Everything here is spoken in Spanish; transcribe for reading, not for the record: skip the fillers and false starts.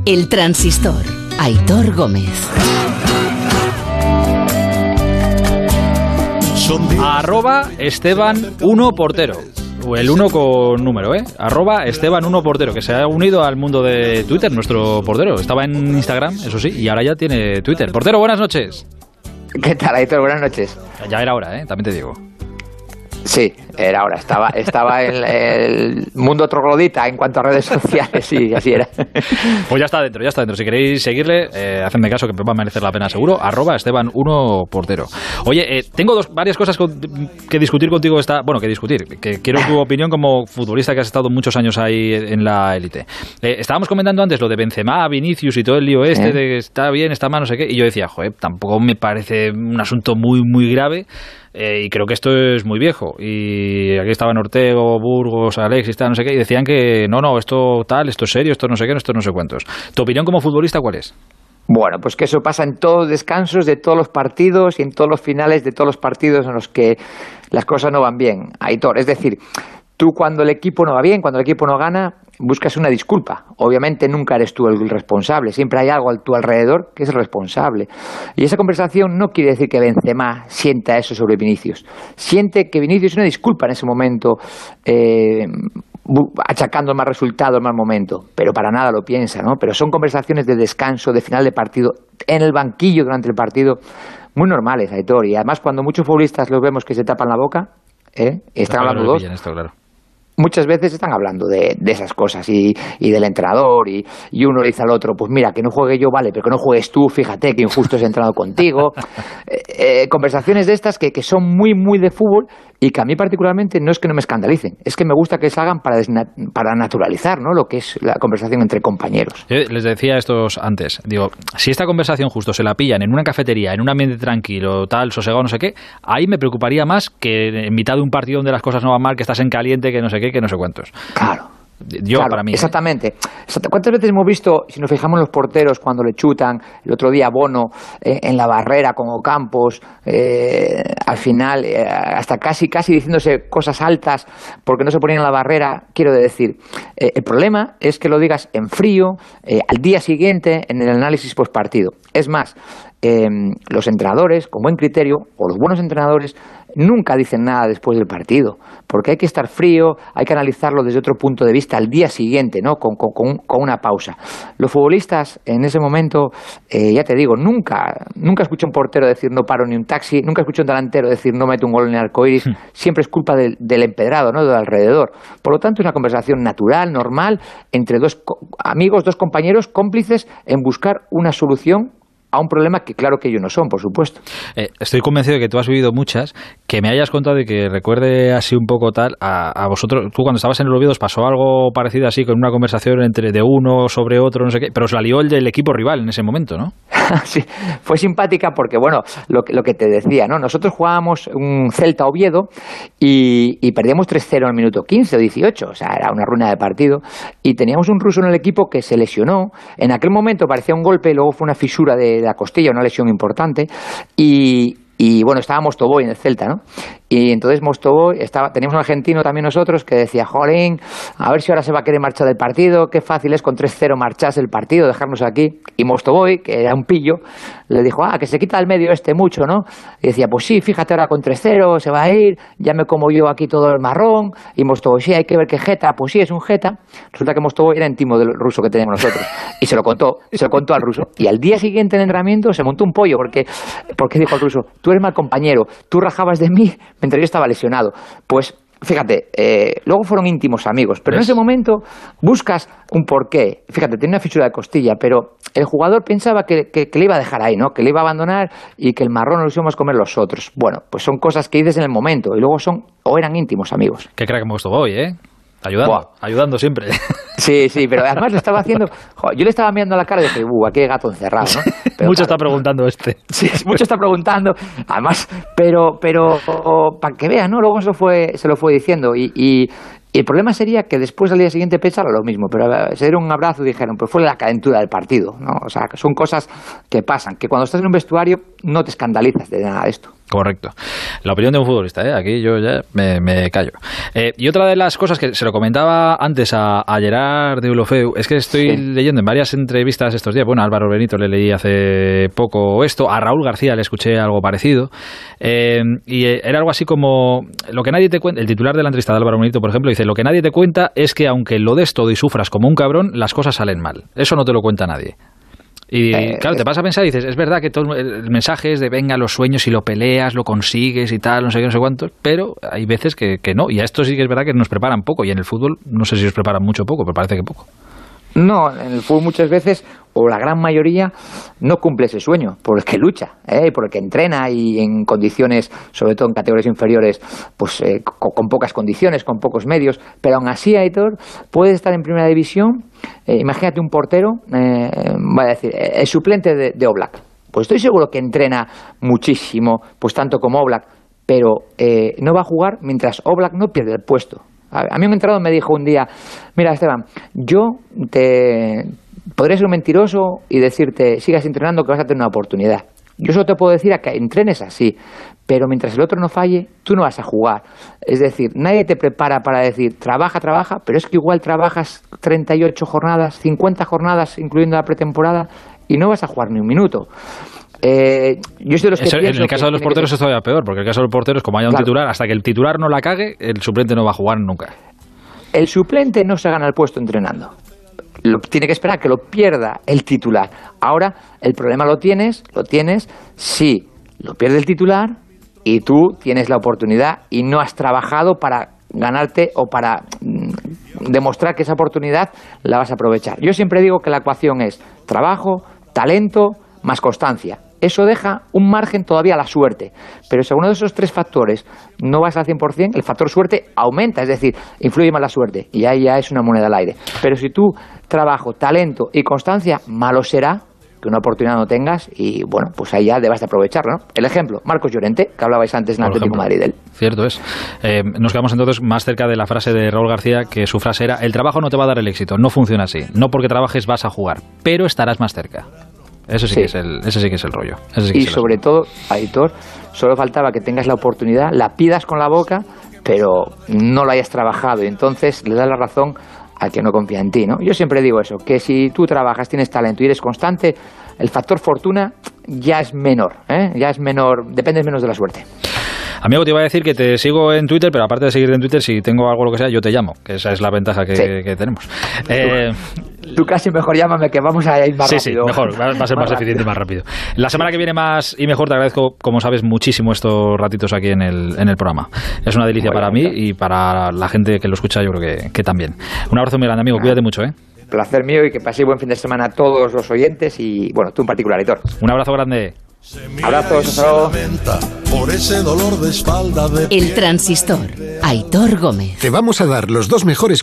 El Transistor. Aitor Gómez. @Esteban1portero. O el 1 con número, @Esteban1portero, que se ha unido al mundo de Twitter, nuestro portero. Estaba en Instagram, eso sí, y ahora ya tiene Twitter. Portero, buenas noches. ¿Qué tal, Aitor? Buenas noches. Ya era hora, también te digo. Sí, era hora. Estaba en el mundo troglodita en cuanto a redes sociales, sí, así era. Pues ya está dentro. Si queréis seguirle, hacedme caso, que va a merecer la pena seguro. @Esteban1portero. Oye, tengo varias cosas que discutir contigo. Que quiero tu opinión como futbolista que has estado muchos años ahí en la élite. Estábamos comentando antes lo de Benzema, Vinicius y todo el lío de que está bien, está mal, no sé qué. Y yo decía, tampoco me parece un asunto muy, muy grave. Y creo que esto es muy viejo. Y aquí estaban Ortego, Burgos, Alexis, no sé qué, y decían que no, esto es serio, esto no sé qué, esto no sé cuántos. ¿Tu opinión como futbolista cuál es? Bueno, pues que eso pasa en todos los descansos de todos los partidos y en todos los finales de todos los partidos en los que las cosas no van bien, Aitor. Es decir, tú cuando el equipo no va bien, cuando el equipo no gana, buscas una disculpa. Obviamente nunca eres tú el responsable, siempre hay algo a tu alrededor que es el responsable. Y esa conversación no quiere decir que Benzema sienta eso sobre Vinicius. Siente que Vinicius es una disculpa en ese momento, achacando el mal resultado, el mal momento, pero para nada lo piensa, ¿no? Pero son conversaciones de descanso, de final de partido, en el banquillo durante el partido, muy normales, Aitor. Y además cuando muchos futbolistas los vemos que se tapan la boca, están hablando dos. Claro. Muchas veces están hablando de esas cosas y del entrenador y uno le dice al otro, pues mira, que no juegue yo, vale, pero que no juegues tú, fíjate que injusto es entrenado contigo. Conversaciones de estas que son muy, muy de fútbol y que a mí particularmente no es que no me escandalicen, es que me gusta que salgan para naturalizar, ¿no?, lo que es la conversación entre compañeros. Yo les decía a estos antes, digo, si esta conversación justo se la pillan en una cafetería, en un ambiente tranquilo, tal, sosegado, no sé qué, ahí me preocuparía más que en mitad de un partido donde las cosas no van mal, que estás en caliente, que no sé qué, que no sé cuántos. Claro. Para mí. Exactamente. ¿Cuántas veces hemos visto, si nos fijamos en los porteros cuando le chutan, el otro día Bono en la barrera con Ocampos, al final hasta casi diciéndose cosas altas porque no se ponían en la barrera? Quiero decir, el problema es que lo digas en frío, al día siguiente, en el análisis postpartido. Es más, los entrenadores, con buen criterio, o los buenos entrenadores, nunca dicen nada después del partido, porque hay que estar frío, hay que analizarlo desde otro punto de vista al día siguiente, ¿no?, con una pausa. Los futbolistas en ese momento, ya te digo, nunca escuché a un portero decir no paro ni un taxi, nunca escuché a un delantero decir no meto un gol en el arcoíris, siempre es culpa del empedrado, ¿no?, del alrededor. Por lo tanto, es una conversación natural, normal, entre dos amigos, dos compañeros, cómplices en buscar una solución a un problema que claro que ellos no son, por supuesto. Estoy convencido de que tú has vivido muchas, que me hayas contado y que recuerde así un poco tal a vosotros. Tú cuando estabas en el Oviedo os pasó algo parecido así, con una conversación de uno sobre otro, no sé qué, pero os la lió el del equipo rival en ese momento, ¿no? Sí, fue simpática porque, bueno, lo que te decía, ¿no? Nosotros jugábamos un Celta-Oviedo y perdíamos 3-0 en el minuto 15 o 18, o sea, era una ruina de partido, y teníamos un ruso en el equipo que se lesionó. En aquel momento parecía un golpe, luego fue una fisura de la costilla, una lesión importante, y bueno, estaba Mostovoy en el Celta, ¿no? Y entonces Mostovoy, teníamos un argentino también nosotros que decía, jolín, a ver si ahora se va a querer marchar del partido, qué fácil es con 3-0 marcharse del partido, dejarnos aquí. Y Mostovoy, que era un pillo, le dijo, que se quita del medio mucho, ¿no? Y decía, pues sí, fíjate, ahora con 3-0 se va a ir, ya me como yo aquí todo el marrón. Y Mostovoy, sí, hay que ver qué jeta, pues sí, es un jeta. Resulta que Mostovoy era íntimo del ruso que teníamos nosotros. Y se lo contó al ruso. Y al día siguiente en el entrenamiento se montó un pollo, porque dijo al ruso, tú eres mal compañero, tú rajabas de mí mientras yo estaba lesionado. Pues fíjate, luego fueron íntimos amigos, pero en ese momento buscas un porqué. Fíjate, tenía una fisura de costilla, pero el jugador pensaba que le iba a dejar ahí, ¿no?, que le iba a abandonar y que el marrón nos íbamos a comer los otros. Bueno, pues son cosas que dices en el momento y luego eran íntimos amigos. Qué crack hemos estado hoy, ayudando siempre. Sí, pero además lo estaba haciendo. Yo le estaba mirando a la cara y dije, aquí hay gato encerrado, ¿no? Pero, mucho está preguntando este. Sí, mucho está preguntando. Además, pero para que vean, ¿no? Luego se lo fue diciendo. Y el problema sería que después al día siguiente pensara lo mismo, pero se dieron un abrazo y dijeron, pues fue la calentura del partido, ¿no? O sea, que son cosas que pasan, que cuando estás en un vestuario no te escandalizas de nada de esto. Correcto. La opinión de un futbolista, ¿eh? Aquí yo ya me callo. Y otra de las cosas que se lo comentaba antes a Gerard Deulofeu, es que estoy leyendo en varias entrevistas estos días, bueno, a Álvaro Benito le leí hace poco esto, a Raúl García le escuché algo parecido, y era algo así como, lo que nadie te cuenta, el titular de la entrevista de Álvaro Benito, por ejemplo, dice, lo que nadie te cuenta es que aunque lo des todo y sufras como un cabrón, las cosas salen mal. Eso no te lo cuenta nadie. Y claro, te vas a pensar y dices, es verdad que todo el mensaje es de venga, los sueños, y lo peleas, lo consigues y tal, no sé qué, no sé cuántos, pero hay veces que no, y a esto sí que es verdad que nos preparan poco, y en el fútbol no sé si os preparan mucho o poco, pero parece que poco. No, en el fútbol muchas veces, o la gran mayoría, no cumple ese sueño, por el que lucha, por el que entrena y en condiciones, sobre todo en categorías inferiores, pues con pocas condiciones, con pocos medios, pero aún así, Aitor, puedes estar en primera división, imagínate un portero, voy a decir, el suplente de Oblak, pues estoy seguro que entrena muchísimo, pues tanto como Oblak, pero no va a jugar mientras Oblak no pierde el puesto. A mí un entrenador me dijo un día, mira Esteban, yo podré ser un mentiroso y decirte, sigas entrenando que vas a tener una oportunidad. Yo solo te puedo decir a que entrenes así, pero mientras el otro no falle, tú no vas a jugar. Es decir, nadie te prepara para decir, trabaja, pero es que igual trabajas 38 jornadas, 50 jornadas, incluyendo la pretemporada, y no vas a jugar ni un minuto. Yo soy de los que en el caso de los porteros es todavía peor, porque el caso de los porteros, como haya un titular, hasta que el titular no la cague, el suplente no va a jugar nunca. El suplente no se gana el puesto entrenando. Tiene que esperar que lo pierda el titular. Ahora, el problema lo tienes si lo pierde el titular y tú tienes la oportunidad y no has trabajado para ganarte o para demostrar que esa oportunidad la vas a aprovechar. Yo siempre digo que la ecuación es trabajo, talento, más constancia. Eso deja un margen todavía a la suerte. Pero si uno de esos tres factores no vas al 100%, el factor suerte aumenta, es decir, influye más la suerte. Y ahí ya es una moneda al aire. Pero si tú trabajo, talento y constancia, malo será que una oportunidad no tengas y, bueno, pues ahí ya debas de aprovecharlo, ¿no? El ejemplo, Marcos Llorente, que hablabais antes en el Atlético de Madrid de él. Cierto es. Nos quedamos entonces más cerca de la frase de Raúl García, que su frase era, el trabajo no te va a dar el éxito, no funciona así. No porque trabajes vas a jugar, pero estarás más cerca. Eso sí, sí. Ese sí que es el rollo. Y sobre todo, Aitor, solo faltaba que tengas la oportunidad, la pidas con la boca, pero no la hayas trabajado. Y entonces le das la razón al que no confía en ti, ¿no? Yo siempre digo eso, que si tú trabajas, tienes talento y eres constante, el factor fortuna ya es menor, ya es menor, dependes menos de la suerte. Amigo, te iba a decir que te sigo en Twitter, pero aparte de seguirte en Twitter, si tengo algo lo que sea, yo te llamo, que esa es la ventaja que tenemos. Tú casi mejor llámame, que vamos a ir más rápido. Sí, mejor, va a ser más eficiente y más rápido. La semana que viene más y mejor, te agradezco, como sabes, muchísimo estos ratitos aquí en el programa. Es una delicia para mí y para la gente que lo escucha, yo creo que también. Un abrazo muy grande, amigo, cuídate mucho, ¿eh? Placer mío y que paséis buen fin de semana a todos los oyentes y, bueno, tú en particular, Aitor. Un abrazo grande. Abrazos, hasta por ese dolor de espalda de El Transistor, Aitor Gómez. Te vamos a dar los dos mejores